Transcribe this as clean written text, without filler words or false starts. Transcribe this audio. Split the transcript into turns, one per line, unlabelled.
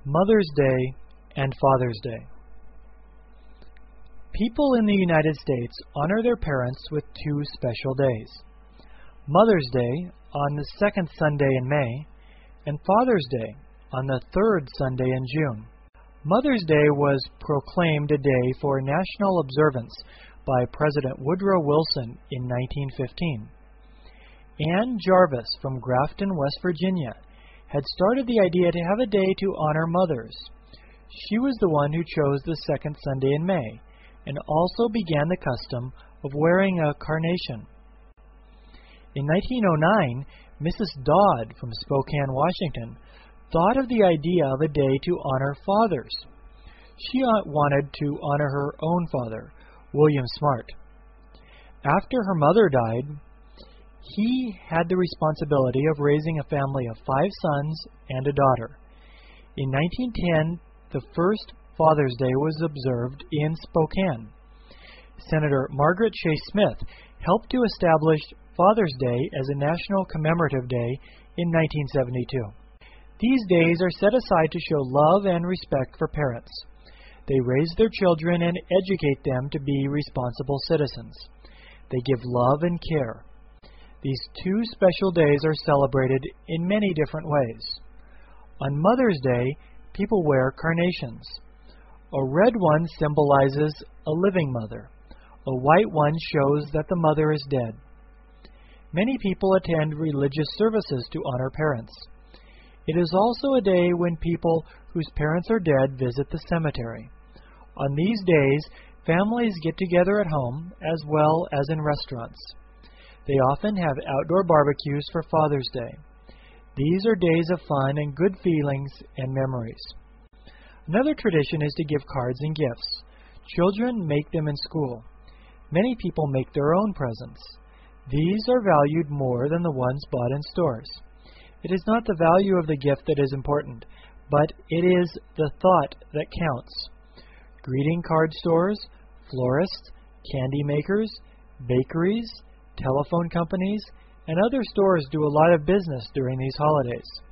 Mother's Day and Father's Day. People in the United States honor their parents with two special days: Mother's Day on the second Sunday in May, and Father's Day on the third Sunday in June. Mother's Day was proclaimed a day for national observance by President Woodrow Wilson in 1915. Ann Jarvis from Grafton, West Virginia, had started the idea to have a day to honor mothers. She was the one who chose the second Sunday in May, and also began the custom of wearing a carnation. In 1909, Mrs. Dodd from Spokane, Washington, thought of the idea of a day to honor fathers. She wanted to honor her own father, William Smart. After her mother died, he had the responsibility of raising a family of 5 sons and a daughter. In 1910, the first Father's Day was observed in Spokane. Senator Margaret Chase Smith helped to establish Father's Day as a national commemorative day in 1972. These days are set aside to show love and respect for parents. They raise their children and educate them to be responsible citizens. They give love and care. These two special days are celebrated in many different ways. On Mother's Day, people wear carnations. A red one symbolizes a living mother. A white one shows that the mother is dead. Many people attend religious services to honor parents. It is also a day when people whose parents are dead visit the cemetery. On these days, families get together at home as well as in restaurants. They often have outdoor barbecues for Father's Day. These are days of fun and good feelings and memories. Another tradition is to give cards and gifts. Children make them in school. Many people make their own presents. These are valued more than the ones bought in stores. It is not the value of the gift that is important, but it is the thought that counts. Greeting card stores, florists, candy makers, bakeries, telephone companies, and other stores do a lot of business during these holidays.